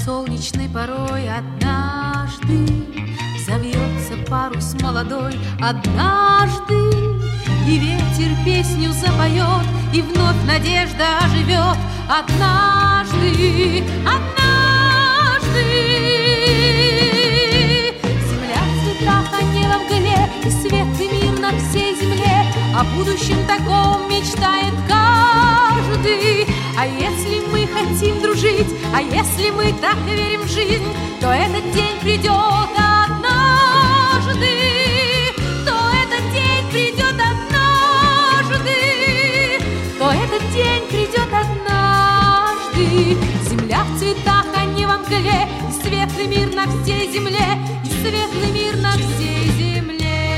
солнечной порой однажды завьется парус молодой, однажды и ветер песню запоет, и вновь надежда оживет. Однажды, однажды земля в цветах, а не во мгле, и свет, и мир на всей земле. О будущем таком мечтает каждый. А если мы хотим дружить, а если мы так верим в жизнь, то этот день придет однажды, то этот день придет однажды, то этот день придет однажды. Земля в цветах, а не во мгле, и светлый мир на всей земле, и светлый мир на всей земле.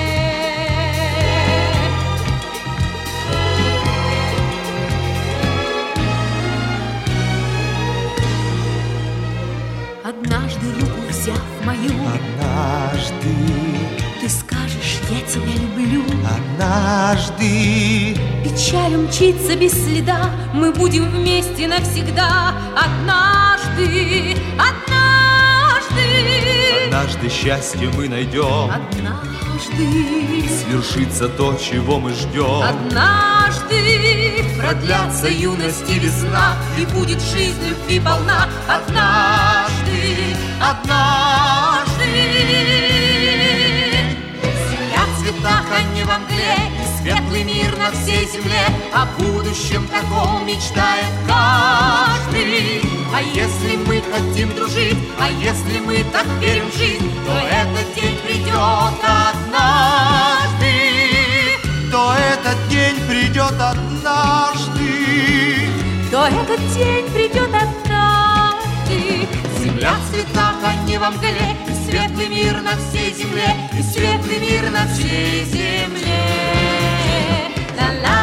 Однажды руку взяв мою, однажды ты скажешь: я тебя люблю. Однажды печаль умчится без следа, мы будем вместе навсегда. Однажды, однажды, однажды счастье мы найдем. Однажды свершится то, чего мы ждем. Однажды продлятся юность и весна, и будет жизнь любви полна. Однажды, однажды земля в цветах, а не во мгле, и светлый мир на всей земле. О будущем таком мечтает каждый. А если мы хотим дружить, а если мы так верим в жизнь, то этот день придет однажды, то этот день придет однажды, то этот день придет однажды. Земля в цветах, а не во мгле, и светлый мир на всей земле, и светлый мир на всей земле. Ла-ла.